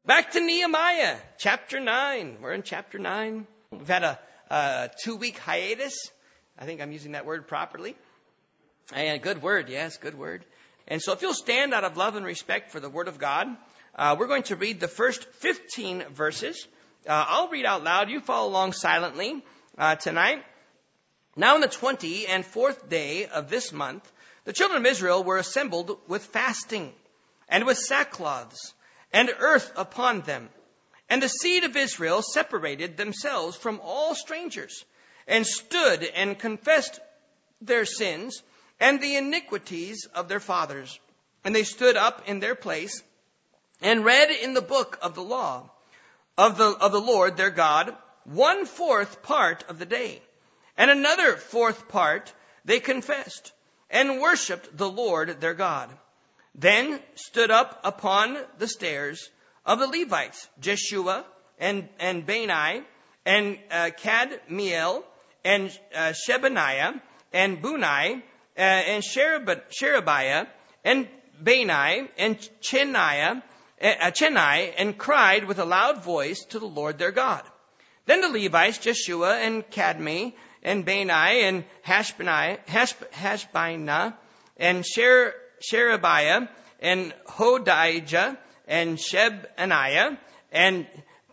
Back to Nehemiah, chapter 9. We're in chapter 9. We've had a 2-week hiatus. I think I'm using that word properly. And good word, yes, good word. And so if you'll stand out of love and respect for the word of God, we're going to read the first 15 verses. I'll read out loud. You follow along silently tonight. Now on the 24th day of this month, the children of Israel were assembled with fasting and with sackcloths and earth upon them. And the seed of Israel separated themselves from all strangers, and stood and confessed their sins and the iniquities of their fathers. And they stood up in their place and read in the book of the law of the Lord their God 1/4 part of the day. And another 4th part they confessed and worshipped the Lord their God. Then stood up upon the stairs of the Levites, Jeshua and Bani, and Kadmiel, and Shebaniah, and Bunai, and Sherebiah, and Bani, and Chennai, and cried with a loud voice to the Lord their God. Then the Levites, Jeshua, and Kadmi, and Bani, and Hashbina, and Sherebiah, and Hodijah, and Shebaniah, and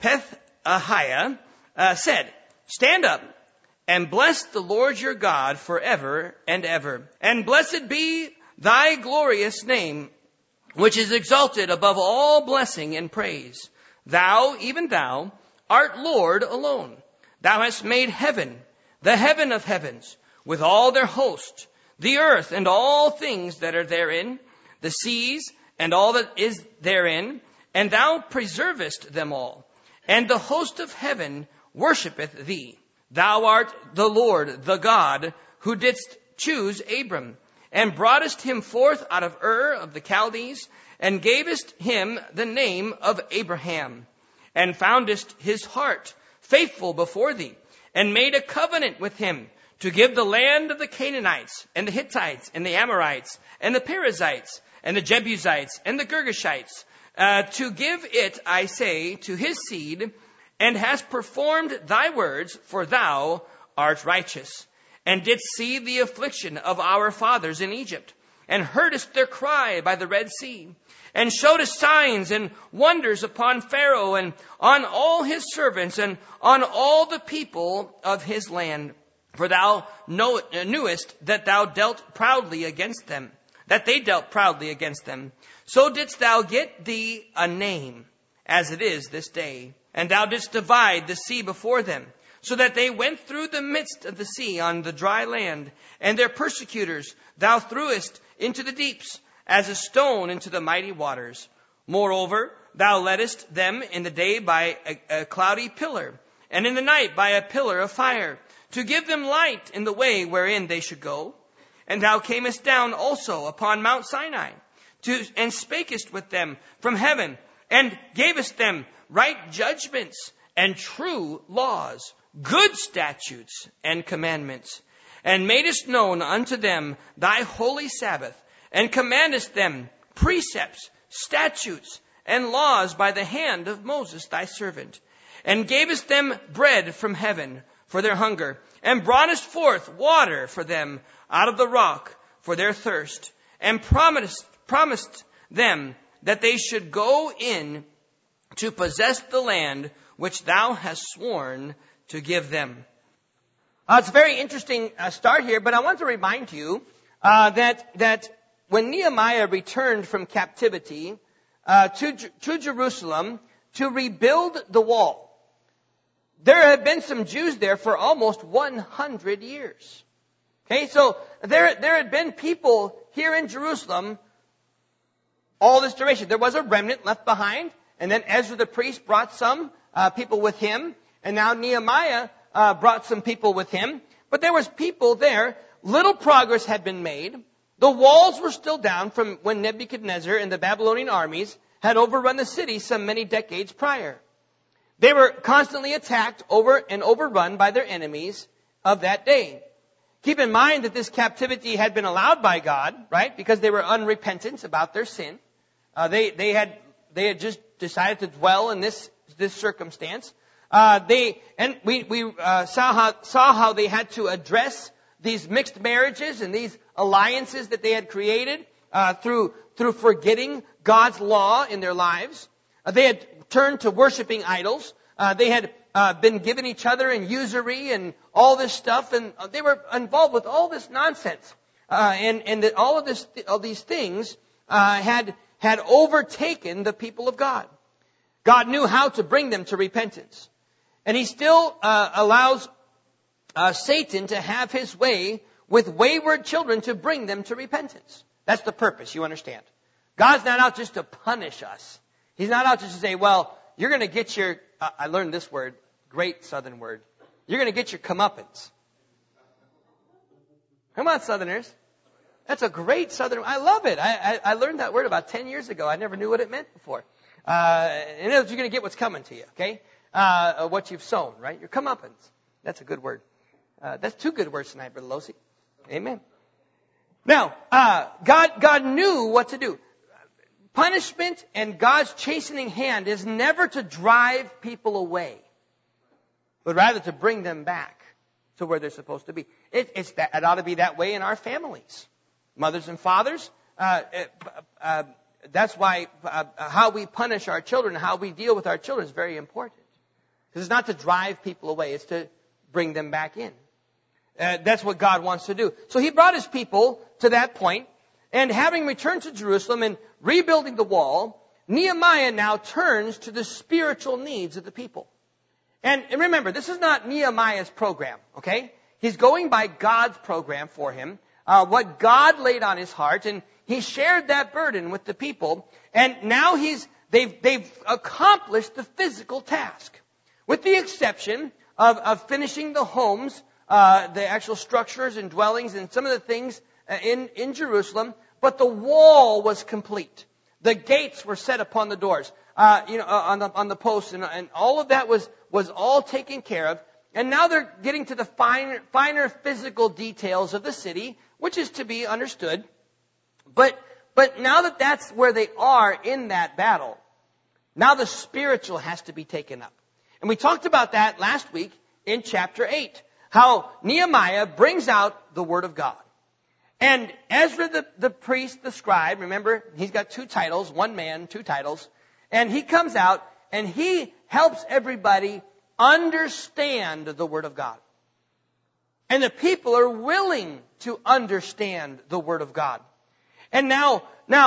Pethahiah, said, Stand up, and bless the Lord your God forever and ever. And blessed be thy glorious name, which is exalted above all blessing and praise. Thou, even thou, art Lord alone. Thou hast made heaven, the heaven of heavens, with all their host, the earth and all things that are therein, the seas and all that is therein, and thou preservest them all. And the host of heaven worshippeth thee. Thou art the Lord, the God, who didst choose Abram, and broughtest him forth out of Ur of the Chaldees, and gavest him the name of Abraham, and foundest his heart faithful before thee, and made a covenant with him, to give the land of the Canaanites, and the Hittites, and the Amorites, and the Perizzites, and the Jebusites, and the Girgashites, to give it, I say, to his seed, and hast performed thy words, for thou art righteous, and didst see the affliction of our fathers in Egypt, and heardest their cry by the Red Sea, and showedest signs and wonders upon Pharaoh, and on all his servants, and on all the people of his land. For thou knewest that thou dealt proudly against them, that they dealt proudly against them. So didst thou get thee a name, as it is this day. And thou didst divide the sea before them, so that they went through the midst of the sea on the dry land. And their persecutors thou threwest into the deeps, as a stone into the mighty waters. Moreover, thou leddest them in the day by a cloudy pillar, and in the night by a pillar of fire, to give them light in the way wherein they should go. And thou camest down also upon Mount Sinai, and spakest with them from heaven, and gavest them right judgments and true laws, good statutes and commandments, and madest known unto them thy holy Sabbath, and commandest them precepts, statutes, and laws by the hand of Moses thy servant, and gavest them bread from heaven for their hunger, and broughtest forth water for them out of the rock for their thirst, and promised them that they should go in to possess the land which thou hast sworn to give them. It's a very interesting start here, but I want to remind you that when Nehemiah returned from captivity to Jerusalem to rebuild the wall, there had been some Jews there for almost 100 years. Okay, so there had been people here in Jerusalem all this duration. There was a remnant left behind, and then Ezra the priest brought some people with him, and now Nehemiah brought some people with him. But there was people there. Little progress had been made. The walls were still down from when Nebuchadnezzar and the Babylonian armies had overrun the city some many decades prior. They were constantly attacked and overrun by their enemies of that day. Keep in mind that this captivity had been allowed by God, right? Because they were unrepentant about their sin. They had they had just decided to dwell in this circumstance. We saw how they had to address these mixed marriages and these alliances that they had created through forgetting God's law in their lives. They had turned to worshiping idols. They had been giving each other in usury and all this stuff, and they were involved with all this nonsense. And that all these things had overtaken the people of God. God knew how to bring them to repentance. And He still allows Satan to have his way with wayward children to bring them to repentance. That's the purpose, you understand. God's not out just to punish us. He's not out just to say, well, you're going to get your, I learned this word, great Southern word. You're going to get your comeuppance. Come on, Southerners. That's a great Southern, I love it. I learned that word about 10 years ago. I never knew what it meant before. And you're going to get what's coming to you, okay? What you've sown, right? Your comeuppance. That's a good word. That's two good words tonight, Brother Losi. Amen. Now, God knew what to do. Punishment and God's chastening hand is never to drive people away, but rather to bring them back to where they're supposed to be. It ought to be that way in our families. Mothers and fathers, that's why how we punish our children, how we deal with our children is very important. Because it's not to drive people away, it's to bring them back in. That's what God wants to do. So He brought His people to that point, and having returned to Jerusalem and rebuilding the wall, Nehemiah now turns to the spiritual needs of the people. And remember, this is not Nehemiah's program, okay? He's going by God's program for him, what God laid on his heart, and he shared that burden with the people. And now they've accomplished the physical task, with the exception of finishing the homes, the actual structures and dwellings and some of the things in Jerusalem. But the wall was complete. The gates were set upon the doors, on the posts, and all of that was all taken care of. And now they're getting to the finer physical details of the city, which is to be understood. But now that that's where they are in that battle, now the spiritual has to be taken up. And we talked about that last week in chapter 8, how Nehemiah brings out the Word of God. And Ezra the priest, the scribe, remember, he's got two titles, one man, two titles. And he comes out and he helps everybody understand the Word of God. And the people are willing to understand the Word of God. And now,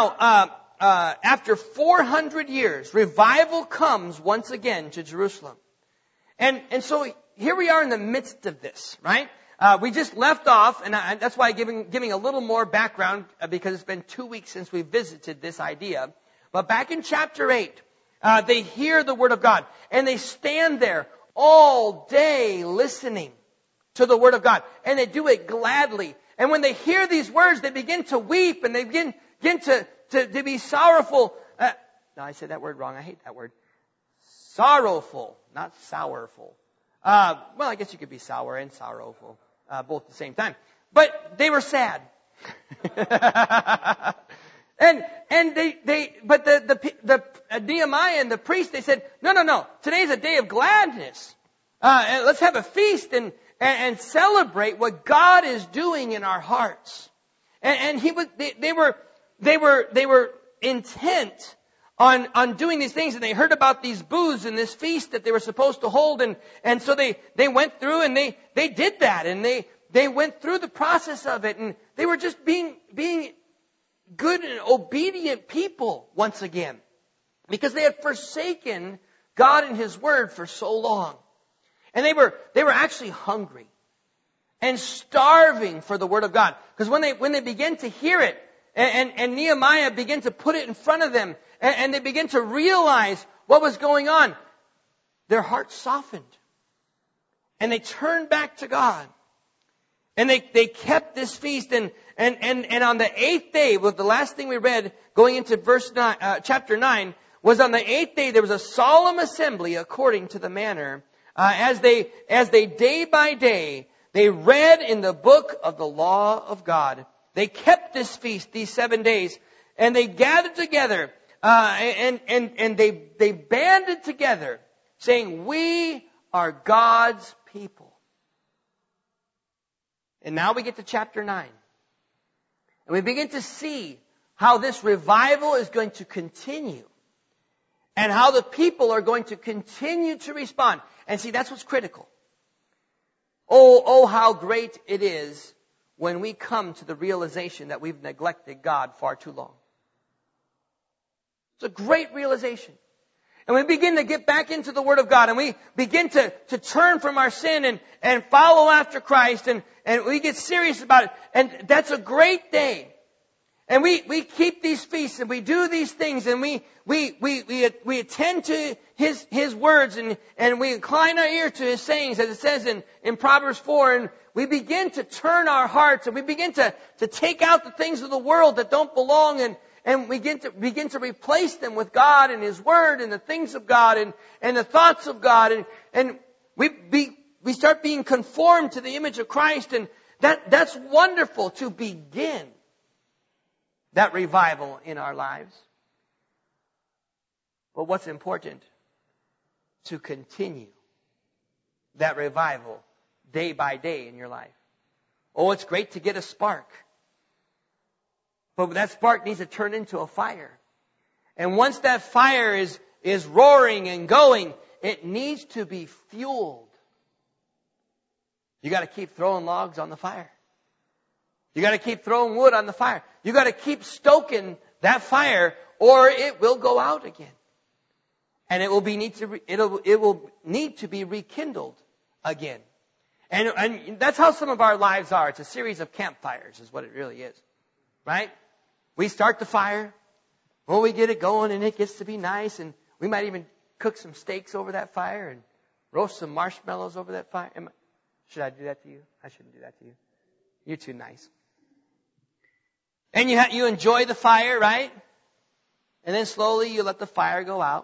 after 400 years, revival comes once again to Jerusalem. And so here we are in the midst of this, right? We just left off, and that's why I'm giving a little more background, because it's been 2 weeks since we visited this idea. But back in chapter 8, they hear the Word of God, and they stand there all day listening to the Word of God, and they do it gladly. And when they hear these words, they begin to weep, and they begin to be sorrowful. No, I said that word wrong. I hate that word. Sorrowful, not sourful. Well, I guess you could be sour and sorrowful, both at the same time. But they were sad. and the Nehemiah and the priest, they said, no, today's a day of gladness. And let's have a feast and celebrate what God is doing in our hearts. And they were intent on doing these things, and they heard about these booths and this feast that they were supposed to hold, and so they went through and they did that, and they went through the process of it, and they were just being good and obedient people once again, because they had forsaken God and His Word for so long. And they were actually hungry and starving for the Word of God. Because when they began to hear it, and Nehemiah began to put it in front of them, and they began to realize what was going on, their hearts softened. And they turned back to God. And they kept this feast, and on the 8th day, well, the last thing we read, going into chapter 9, was on the 8th day there was a solemn assembly according to the manner, as they day by day, they read in the book of the law of God. They kept this feast, these 7 days, and they gathered together and they banded together, saying, "We are God's people." And now we get to chapter 9. And we begin to see how this revival is going to continue. And how the people are going to continue to respond. And see, that's what's critical. Oh, how great it is when we come to the realization that we've neglected God far too long. It's a great realization. And we begin to get back into the Word of God, and we begin to turn from our sin and follow after Christ, and we get serious about it. And that's a great day. And we keep these feasts, and we do these things, and we attend to His words, and we incline our ear to His sayings, as it says in Proverbs 4, and we begin to turn our hearts, and we begin to take out the things of the world that don't belong, and we begin to replace them with God and His Word and the things of God and the thoughts of God. And we start being conformed to the image of Christ. And that's wonderful to begin that revival in our lives. But what's important? To continue that revival day by day in your life. Oh, it's great to get a spark. But that spark needs to turn into a fire. And once that fire is roaring and going, it needs to be fueled. You got to keep throwing logs on the fire. You got to keep throwing wood on the fire. You got to keep stoking that fire, or it will go out again. And it will need to be rekindled again. And that's how some of our lives are. It's a series of campfires is what it really is. Right? We start the fire. Well, we get it going and it gets to be nice. And we might even cook some steaks over that fire and roast some marshmallows over that fire. Should I do that to you? I shouldn't do that to you. You're too nice. And you enjoy the fire, right? And then slowly you let the fire go out.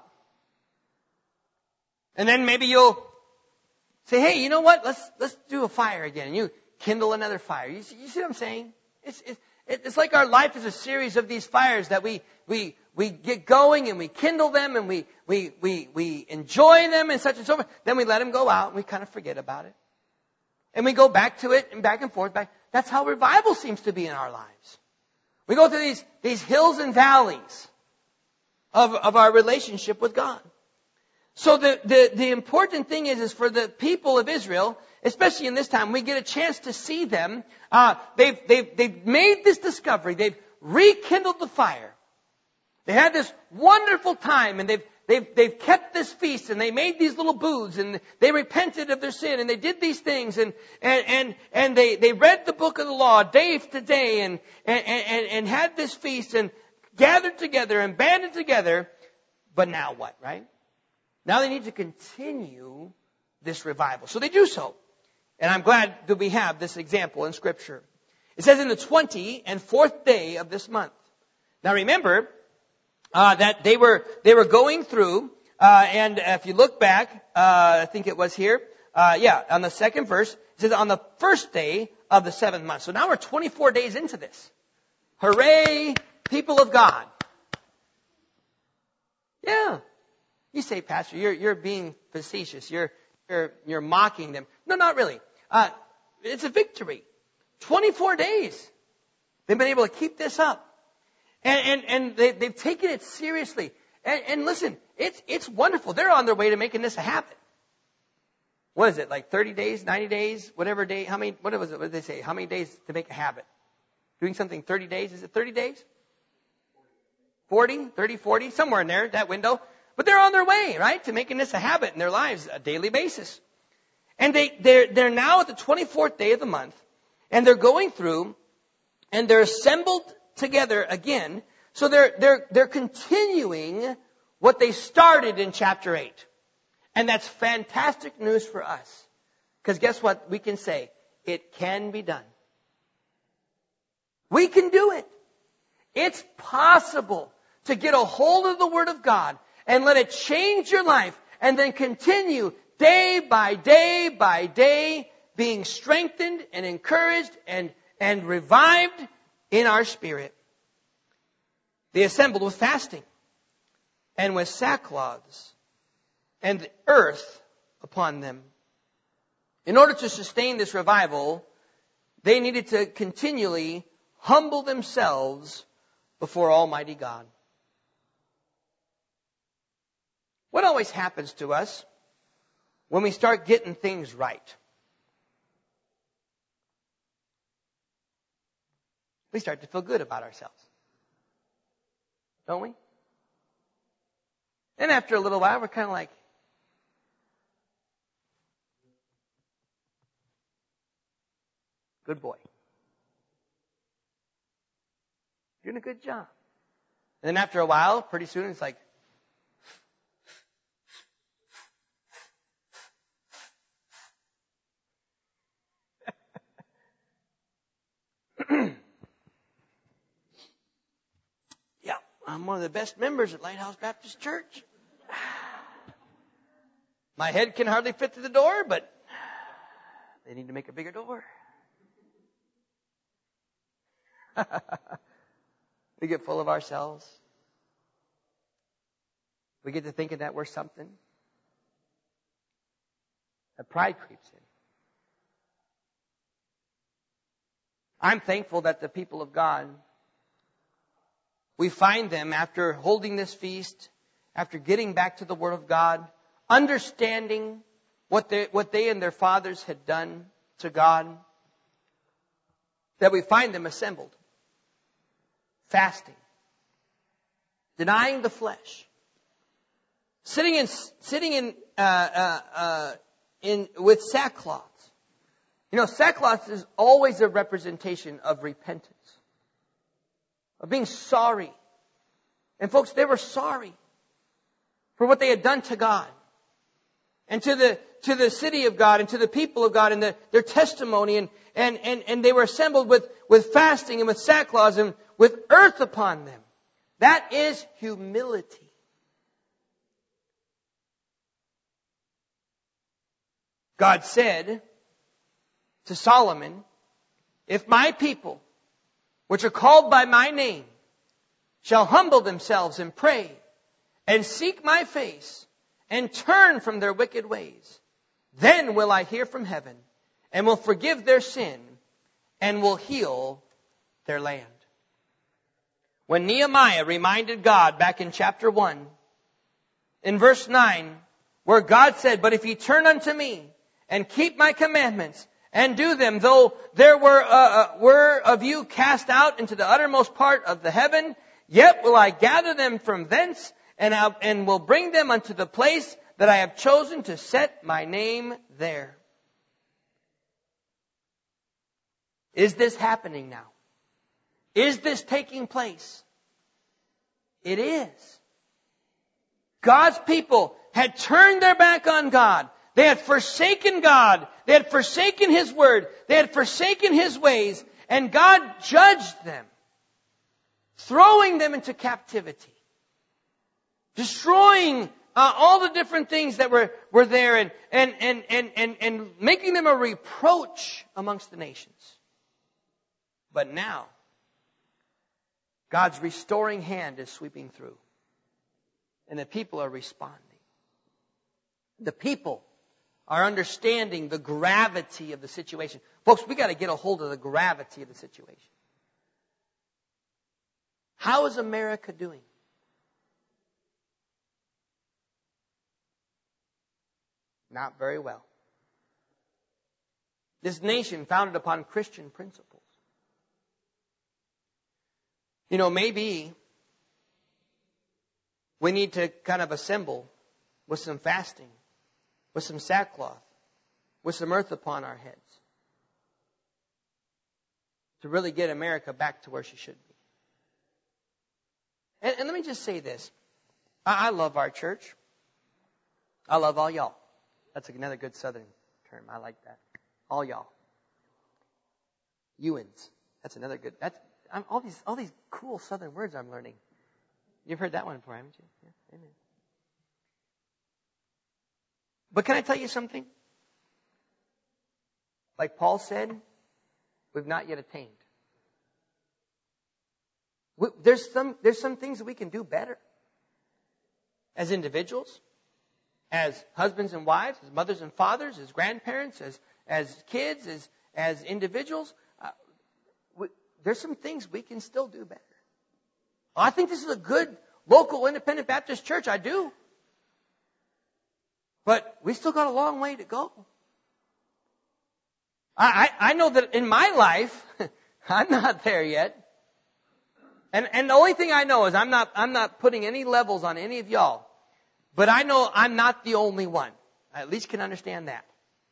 And then maybe you'll say, hey, you know what? Let's do a fire again. And you kindle another fire. You see what I'm saying? It's like our life is a series of these fires that we get going and we kindle them and we enjoy them and such and so forth. Then we let them go out and we kind of forget about it. And we go back to it and back and forth. That's how revival seems to be in our lives. We go through these hills and valleys of our relationship with God. So the important thing is for the people of Israel, especially in this time, we get a chance to see them. They've made this discovery. They've rekindled the fire. They had this wonderful time, and they've kept this feast, and they made these little booths, and they repented of their sin, and they did these things, and they read the book of the law day to day, and had this feast, and gathered together and banded together. But now what, right? Now they need to continue this revival. So they do so. And I'm glad that we have this example in Scripture. It says in the 24th day of this month. Now remember that they were going through, and if you look back, I think it was here, on the second verse, it says on the first day of the 7th month. So now we're 24 days into this. Hooray, people of God. Yeah. You say, Pastor, you're being facetious. You're mocking them. No, not really. It's a victory. 24 days. They've been able to keep this up. And they've taken it seriously. And listen, it's wonderful. They're on their way to making this a habit. What is it, like 30 days, 90 days, whatever day? What did they say? How many days to make a habit? Doing something 30 days? Is it 30 days? 40, 30, 40, somewhere in there, that window. But they're on their way, right, to making this a habit in their lives, a daily basis. And they're now at the 24th day of the month, and they're going through, and they're assembled together again. So they're continuing what they started in chapter 8. And that's fantastic news for us. Because guess what? We can say, it can be done. We can do it. It's possible to get a hold of the Word of God and let it change your life, and then continue day by day by day, being strengthened and encouraged and revived in our spirit. They assembled with fasting. and with sackcloths, and the earth upon them. In order to sustain this revival, they needed to continually humble themselves before Almighty God. What always happens to us when we start getting things right? We start to feel good about ourselves. Don't we? And after a little while, we're kind of like, good boy. You're doing a good job. And then after a while, pretty soon, it's like, yeah, I'm one of the best members at Lighthouse Baptist Church. My head can hardly fit through the door, but they need to make a bigger door. We get full of ourselves. We get to thinking that we're something. That pride creeps in. I'm thankful that the people of God, we find them after holding this feast, after getting back to the Word of God, understanding what they and their fathers had done to God, that we find them assembled, fasting, denying the flesh, sitting in with sackcloth. You know, sackcloth is always a representation of repentance, of being sorry. And folks, they were sorry for what they had done to God and to the city of God and to the people of God and their testimony. And they were assembled with fasting and with sackcloth and with earth upon them. That is humility. God said to Solomon, if my people, which are called by my name, shall humble themselves and pray and seek my face and turn from their wicked ways, then will I hear from heaven and will forgive their sin and will heal their land. When Nehemiah reminded God back in chapter 1, in verse 9, where God said, but if ye turn unto me and keep my commandments and do them, though there were of you cast out into the uttermost part of the heaven, yet will I gather them from thence and will bring them unto the place that I have chosen to set my name there. Is this happening now? Is this taking place? It is. God's people had turned their back on God. They had forsaken God. They had forsaken His Word. They had forsaken His ways. And God judged them, throwing them into captivity, destroying all the different things that were there and making them a reproach amongst the nations. But now, God's restoring hand is sweeping through. And the people are responding. The people are understanding the gravity of the situation. Folks, we got to get a hold of the gravity of the situation. How is America doing? Not very well. This nation founded upon Christian principles. You know, maybe we need to kind of assemble with some fasting, with some sackcloth, with some earth upon our heads to really get America back to where she should be. And let me just say this. I love our church. I love all y'all. That's another good Southern term. I like that. All y'all. Ewans. That's another good. All these cool Southern words I'm learning. You've heard that one before, haven't you? Yeah, amen. But can I tell you something? Like Paul said, we've not yet attained. There's some things that we can do better. as individuals, as husbands and wives, as mothers and fathers, as grandparents, as kids, as individuals. There's some things we can still do better. I think this is a good local independent Baptist church. I do. But we still got a long way to go. I know that in my life, I'm not there yet. And the only thing I know is I'm not putting any levels on any of y'all. But I know I'm not the only one. I at least can understand that.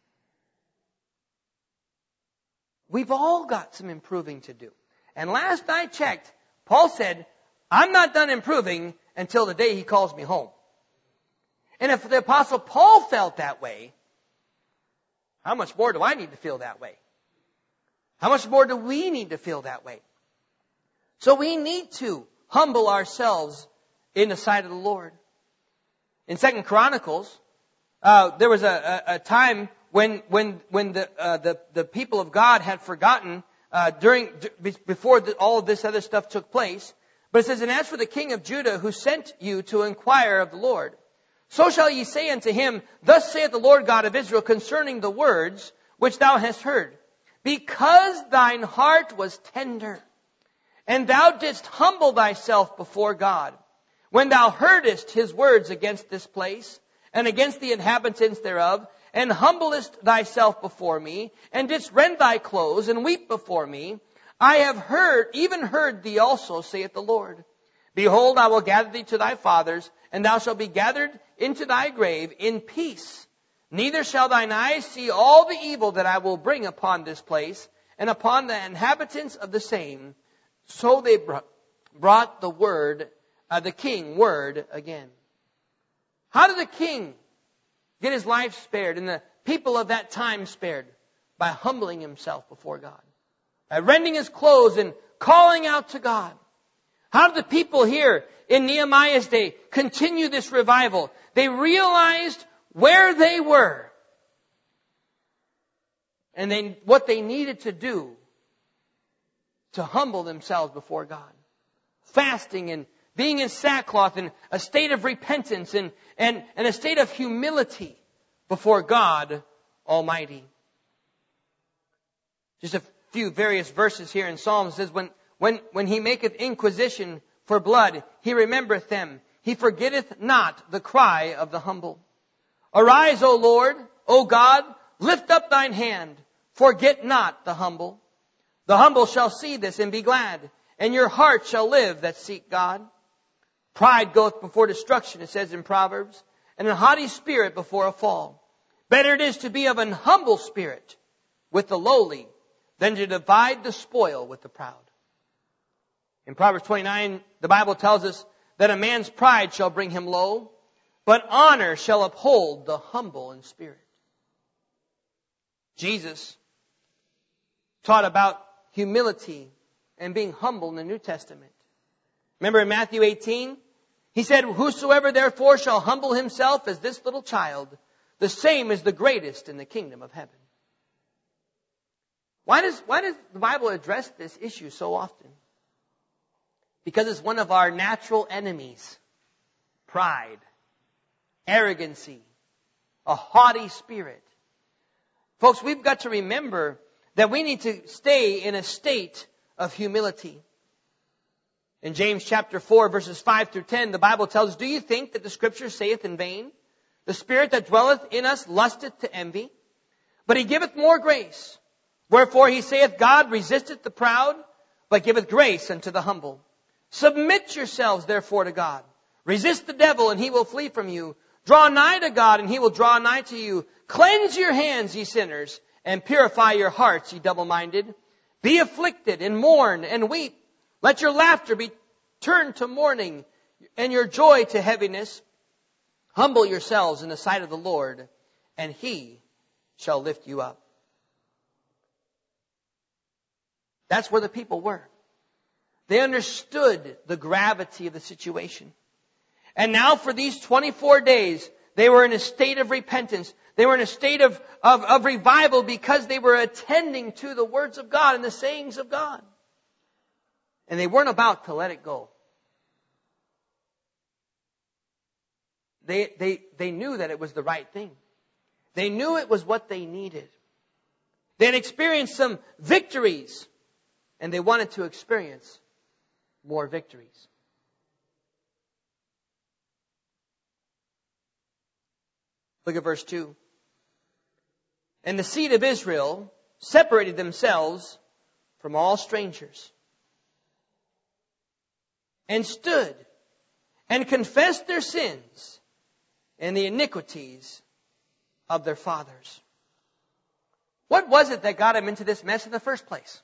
We've all got some improving to do. And last I checked, Paul said, I'm not done improving until the day he calls me home. And if the Apostle Paul felt that way, how much more do I need to feel that way? How much more do we need to feel that way? So we need to humble ourselves in the sight of the Lord. In 2 Chronicles, there was a time when the people of God had forgotten before all of this other stuff took place. But it says, and as for the king of Judah who sent you to inquire of the Lord, so shall ye say unto him, thus saith the Lord God of Israel concerning the words which thou hast heard. Because thine heart was tender, and thou didst humble thyself before God, when thou heardest his words against this place, and against the inhabitants thereof, and humblest thyself before me, and didst rend thy clothes, and weep before me, I have even heard thee also, saith the Lord. Behold, I will gather thee to thy fathers, and thou shalt be gathered into thy grave in peace. Neither shall thine eyes see all the evil that I will bring upon this place, and upon the inhabitants of the same. So they brought the king word again. How did the king get his life spared and the people of that time spared? By humbling himself before God. By rending his clothes and calling out to God. How did the people here in Nehemiah's day continue this revival? They realized where they were and what they needed to do to humble themselves before God. Fasting and being in sackcloth and a state of repentance and a state of humility before God Almighty. Just a few various verses here in Psalms. It says, when he maketh inquisition for blood, he remembereth them. He forgetteth not the cry of the humble. Arise, O Lord, O God, lift up thine hand. Forget not the humble. The humble shall see this and be glad, and your heart shall live that seek God. Pride goeth before destruction, it says in Proverbs, and a haughty spirit before a fall. Better it is to be of an humble spirit with the lowly than to divide the spoil with the proud. In Proverbs 29, the Bible tells us that a man's pride shall bring him low, but honor shall uphold the humble in spirit. Jesus taught about humility and being humble in the New Testament. Remember in Matthew 18, he said, whosoever therefore shall humble himself as this little child, the same is the greatest in the kingdom of heaven. Why does the Bible address this issue so often? Because it's one of our natural enemies. Pride, arrogancy, a haughty spirit. Folks, we've got to remember that we need to stay in a state of humility. In James chapter 4, verses 5 through 10, the Bible tells us, do you think that the Scripture saith in vain? The Spirit that dwelleth in us lusteth to envy, but He giveth more grace. Wherefore He saith, God resisteth the proud, but giveth grace unto the humble. Submit yourselves therefore to God. Resist the devil, and he will flee from you. Draw nigh to God, and He will draw nigh to you. Cleanse your hands, ye sinners, and purify your hearts, ye double-minded. Be afflicted, and mourn, and weep. Let your laughter be turned to mourning, and your joy to heaviness. Humble yourselves in the sight of the Lord, and He shall lift you up. That's where the people were. They understood the gravity of the situation. And now for these 24 days, they were in a state of repentance. They were in a state of revival because they were attending to the words of God and the sayings of God. And they weren't about to let it go. They knew that it was the right thing. They knew it was what they needed. They had experienced some victories, and they wanted to experience more victories. Look at verse 2. And the seed of Israel separated themselves from all strangers, and stood and confessed their sins and the iniquities of their fathers. What was it that got them into this mess in the first place?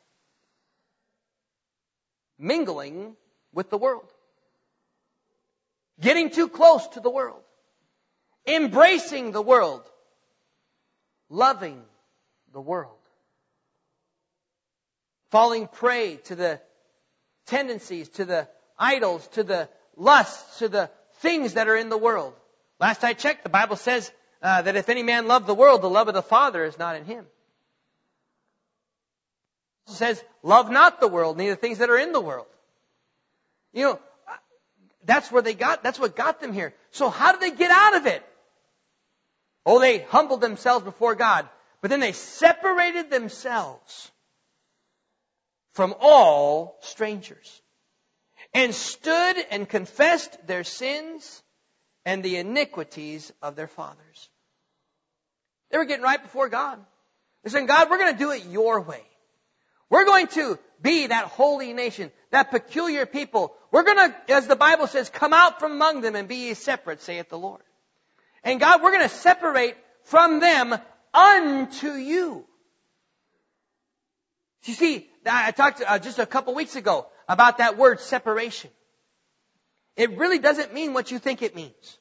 Mingling with the world. Getting too close to the world. Embracing the world. Loving the world. Falling prey to the tendencies, to the idols, to the lusts, to the things that are in the world. Last I checked, the Bible says that if any man love the world, the love of the Father is not in him. It says, love not the world, neither things that are in the world. You know, that's what got them here. So how did they get out of it? Oh, they humbled themselves before God, but then they separated themselves from all strangers, and stood and confessed their sins and the iniquities of their fathers. They were getting right before God. They're saying, God, we're going to do it your way. We're going to be that holy nation, that peculiar people. We're going to, as the Bible says, come out from among them and be ye separate, saith the Lord. And God, we're going to separate from them unto you. You see, I talked just a couple weeks ago about that word separation. It really doesn't mean what you think it means.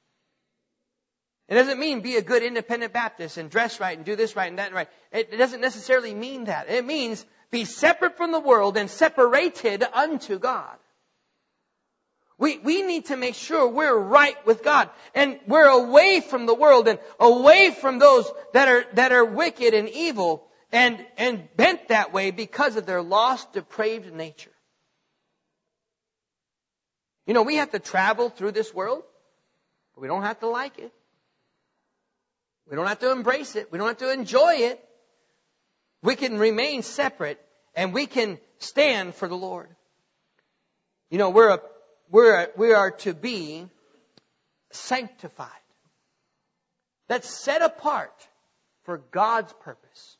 It doesn't mean be a good independent Baptist and dress right and do this right and that right. It doesn't necessarily mean that. It means be separate from the world and separated unto God. We need to make sure we're right with God, and we're away from the world and away from those that are wicked and evil and bent that way because of their lost, depraved nature. You know, we have to travel through this world, but we don't have to like it. We don't have to embrace it. We don't have to enjoy it. We can remain separate, and we can stand for the Lord. You know, we are to be sanctified. That's set apart for God's purpose.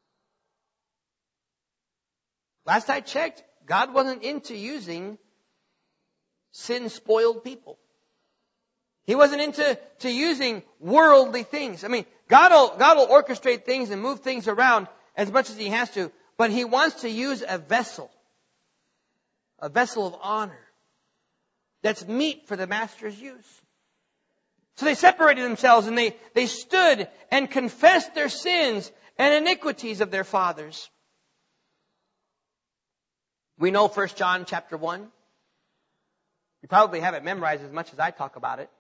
Last I checked, God wasn't into using sin-spoiled people. He wasn't into using worldly things. I mean, God will orchestrate things and move things around as much as He has to, but He wants to use a vessel of honor that's meet for the Master's use. So they separated themselves, and they stood and confessed their sins and iniquities of their fathers. We know 1 John chapter 1. You probably have it memorized as much as I talk about it.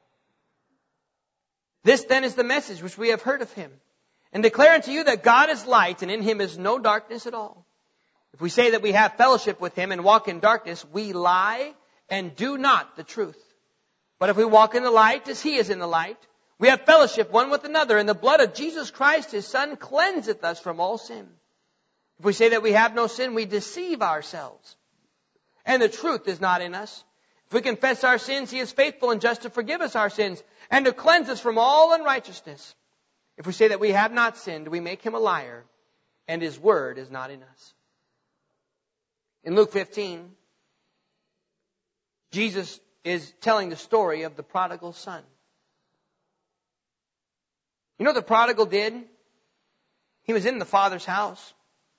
This then is the message which we have heard of Him, and declare unto you that God is light, and in Him is no darkness at all. If we say that we have fellowship with Him and walk in darkness, we lie and do not the truth. But if we walk in the light as He is in the light, we have fellowship one with another, and the blood of Jesus Christ, His Son, cleanseth us from all sin. If we say that we have no sin, we deceive ourselves, and the truth is not in us. If we confess our sins, He is faithful and just to forgive us our sins and to cleanse us from all unrighteousness. If we say that we have not sinned, we make Him a liar, and His word is not in us. In Luke 15, Jesus is telling the story of the prodigal son. You know what the prodigal did? He was in the father's house.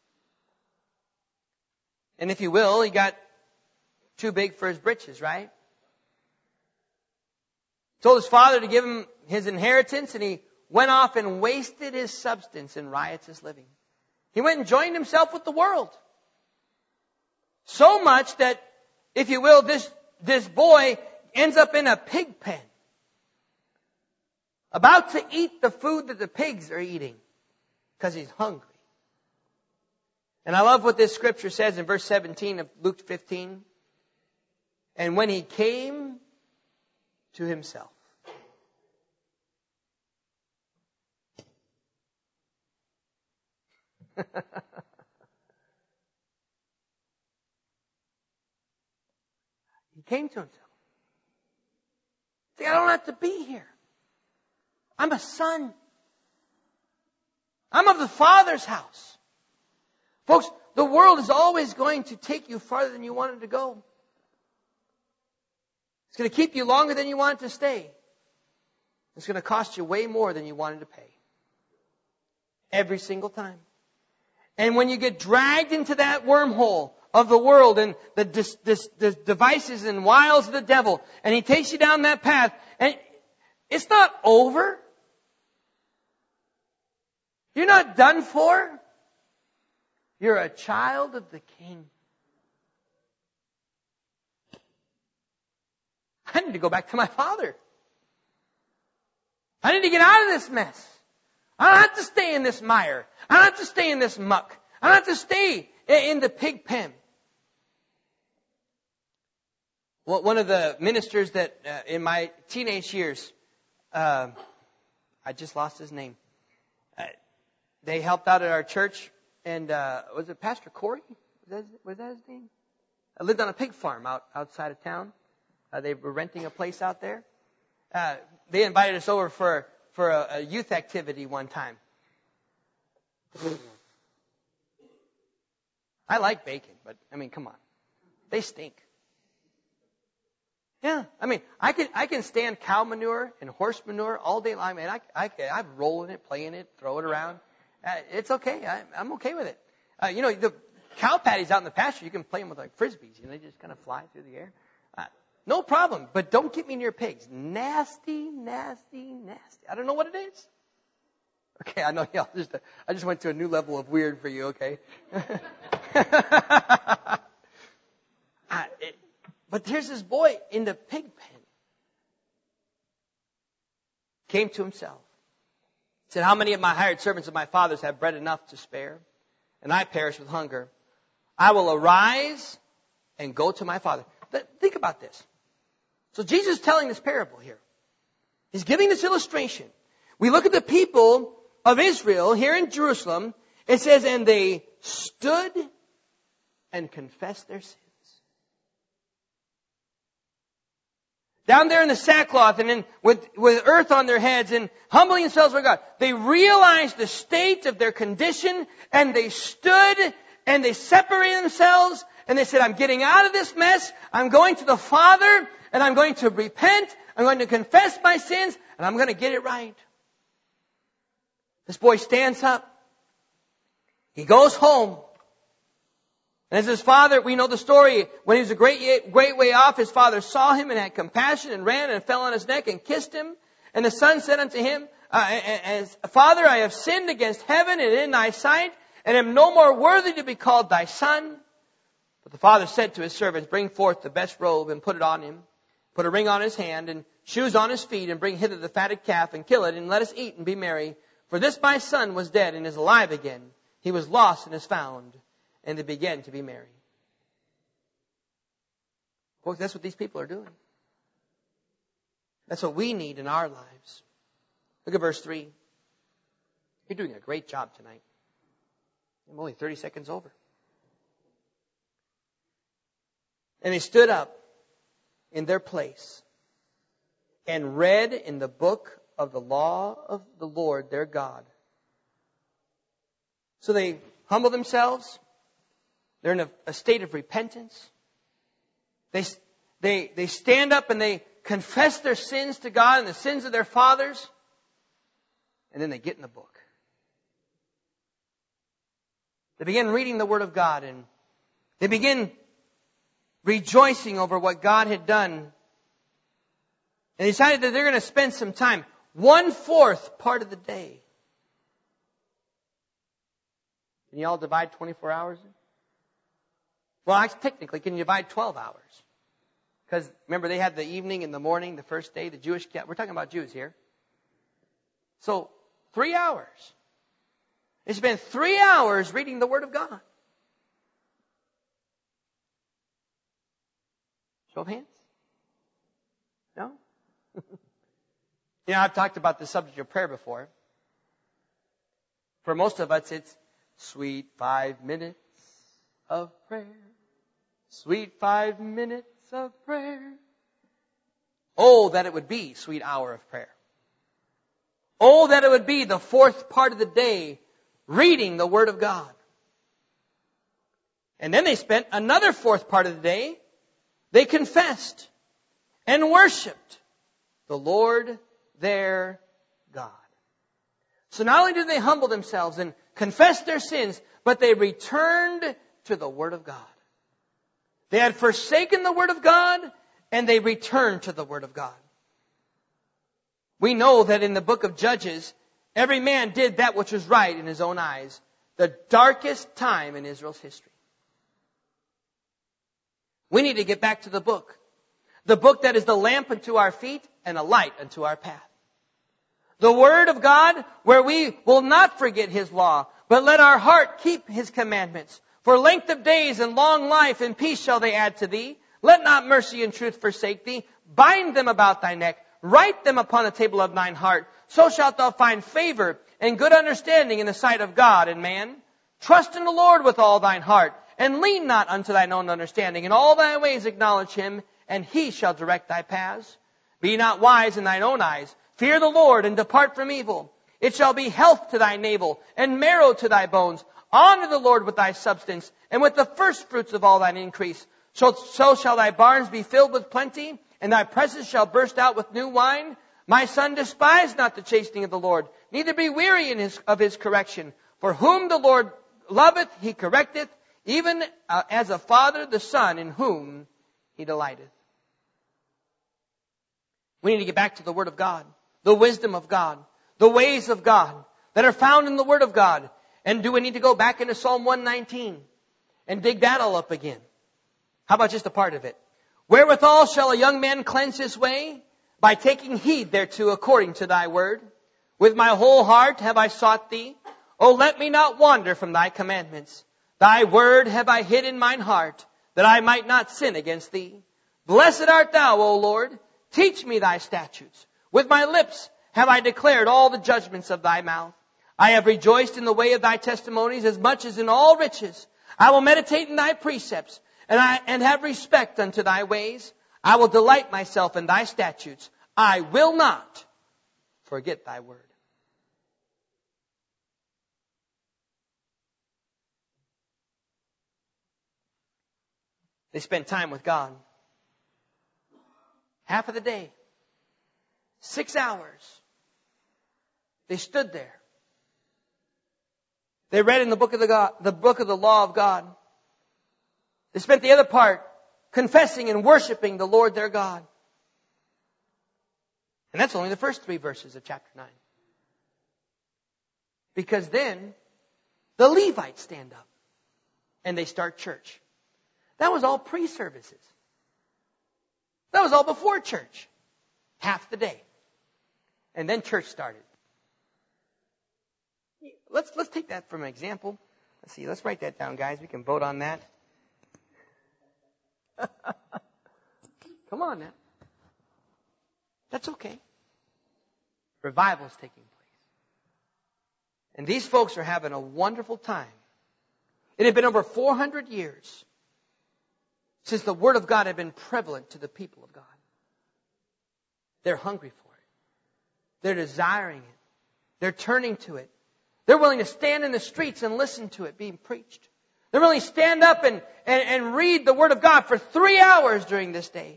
And if you will, he got too big for his britches, right? Told his father to give him his inheritance, and he went off and wasted his substance in riotous living. He went and joined himself with the world. So much that, if you will, this boy ends up in a pig pen, about to eat the food that the pigs are eating because he's hungry. And I love what this scripture says in verse 17 of Luke 15. And when he came to himself. He came to himself. See, I don't have to be here. I'm a son. I'm of the Father's house. Folks, the world is always going to take you farther than you wanted to go. It's going to keep you longer than you wanted to stay. It's going to cost you way more than you wanted to pay. Every single time. And when you get dragged into that wormhole of the world and the devices and wiles of the devil, and he takes you down that path, and it's not over. You're not done for. You're a child of the King. I need to go back to my Father. I need to get out of this mess. I don't have to stay in this mire. I don't have to stay in this muck. I don't have to stay in the pig pen. Well, one of the ministers that in my teenage years, I just lost his name. They helped out at our church, and was it Pastor Corey? Was that his name? I lived on a pig farm outside of town. They were renting a place out there. They invited us over for a youth activity one time. I like bacon, but I mean, come on, they stink. Yeah, I mean, I can stand cow manure and horse manure all day long. Man, I'd roll in it, play in it, throw it around. It's okay. I'm okay with it. The cow patties out in the pasture, you can play them with like frisbees. They just kind of fly through the air. No problem. But don't get me near pigs. Nasty, nasty, nasty. I don't know what it is. Okay, I know y'all. I just went to a new level of weird for you. Okay. But here's this boy in the pig pen. Came to himself. Said, how many of my hired servants of my father's have bread enough to spare? And I perish with hunger. I will arise and go to my father. Think about this. So Jesus is telling this parable here. He's giving this illustration. We look at the people of Israel here in Jerusalem. It says, and they stood and confessed their sins. Down there in the sackcloth and with earth on their heads and humbling themselves before God. They realized the state of their condition and they stood and they separated themselves and they said, I'm getting out of this mess. I'm going to the Father and I'm going to repent. I'm going to confess my sins and I'm going to get it right. This boy stands up. He goes home. And as his father, we know the story, when he was a great way off, his father saw him and had compassion and ran and fell on his neck and kissed him. And the son said unto him, Father, I have sinned against heaven and in thy sight, and am no more worthy to be called thy son. But the father said to his servants, bring forth the best robe and put it on him. Put a ring on his hand and shoes on his feet, and bring hither the fatted calf and kill it, and let us eat and be merry. For this my son was dead and is alive again. He was lost and is found. And they began to be merry. Folks, that's what these people are doing. That's what we need in our lives. Look at verse 3. You're doing a great job tonight. I'm only 30 seconds over. And they stood up in their place and read in the book of the law of the Lord their God. So they humble themselves. They're in a state of repentance. They stand up and they confess their sins to God and the sins of their fathers. And then they get in the book. They begin reading the Word of God and they begin rejoicing over what God had done. And decided that they're going to spend some time, 1/4 part of the day. Can you all divide 24 hours? Well, technically, can you divide 12 hours? Because remember, they had the evening and the morning, the first day, the Jewish, we're talking about Jews here. So, 3 hours. They spent 3 hours reading the Word of God. Show of hands? No? I've talked about the subject of prayer before. For most of us, it's Sweet 5 minutes of prayer. Sweet 5 minutes of prayer. Oh, that it would be sweet hour of prayer. Oh, that it would be the fourth part of the day reading the Word of God. And then they spent another fourth part of the day. They confessed and worshiped the Lord their God. So not only did they humble themselves and confess their sins, but they returned to the Word of God. They had forsaken the Word of God, and they returned to the Word of God. We know that in the book of Judges, every man did that which was right in his own eyes. The darkest time in Israel's history. We need to get back to the book. The book that is the lamp unto our feet and a light unto our path. The Word of God, where we will not forget His law, but let our heart keep His commandments. For length of days and long life and peace shall they add to thee. Let not mercy and truth forsake thee. Bind them about thy neck. Write them upon the table of thine heart. So shalt thou find favor and good understanding in the sight of God and man. Trust in the Lord with all thine heart, and lean not unto thine own understanding. In all thy ways acknowledge Him, and He shall direct thy paths. Be not wise in thine own eyes. Fear the Lord, and depart from evil. It shall be health to thy navel, and marrow to thy bones. Honor the Lord with thy substance, and with the first fruits of all thine increase. So shall thy barns be filled with plenty, and thy presses shall burst out with new wine. My son, despise not the chastening of the Lord, neither be weary of His correction. For whom the Lord loveth, He correcteth, even as a father the son in whom He delighteth. We need to get back to the Word of God, the wisdom of God, the ways of God that are found in the Word of God. And do we need to go back into Psalm 119 and dig that all up again? How about just a part of it? Wherewithal shall a young man cleanse his way? By taking heed thereto according to thy word. With my whole heart have I sought thee. O let me not wander from thy commandments. Thy word have I hid in mine heart, that I might not sin against thee. Blessed art thou, O Lord. Teach me thy statutes. With my lips have I declared all the judgments of thy mouth. I have rejoiced in the way of thy testimonies as much as in all riches. I will meditate in thy precepts, and have respect unto thy ways. I will delight myself in thy statutes. I will not forget thy word. They spent time with God. Half of the day. 6 hours. They stood there. They read in the book of the law of God. They spent the other part confessing and worshiping the Lord their God. And that's only the first 3 verses of chapter 9. Because then the Levites stand up and they start church. That was all pre-services. That was all before church. Half the day. And then church started. Let's take that for an example. Let's see. Let's write that down, guys. We can vote on that. Come on now. That's okay. Revival's taking place. And these folks are having a wonderful time. It had been over 400 years since the Word of God had been prevalent to the people of God. They're hungry for it. They're desiring it. They're turning to it. They're willing to stand in the streets and listen to it being preached. They're willing to stand up and read the Word of God for 3 hours during this day.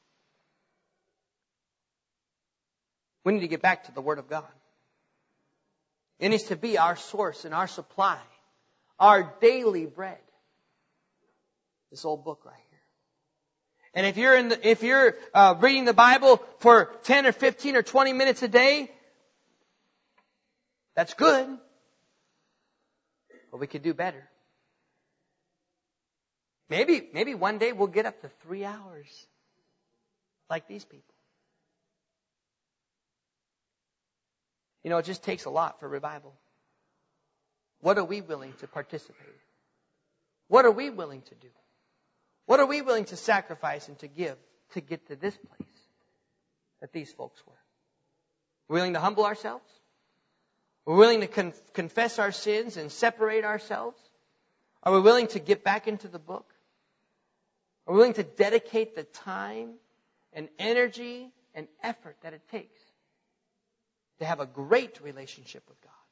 We need to get back to the Word of God. It needs to be our source and our supply, our daily bread. This old book right here. And if you're reading the Bible for 10 or 15 or 20 minutes a day, that's good. But we could do better. Maybe one day we'll get up to 3 hours like these people. You know, it just takes a lot for revival. What are we willing to participate in? What are we willing to do? What are we willing to sacrifice and to give to get to this place that these folks were? Willing to humble ourselves? We're willing to confess our sins and separate ourselves? Are we willing to get back into the book? Are we willing to dedicate the time and energy and effort that it takes to have a great relationship with God?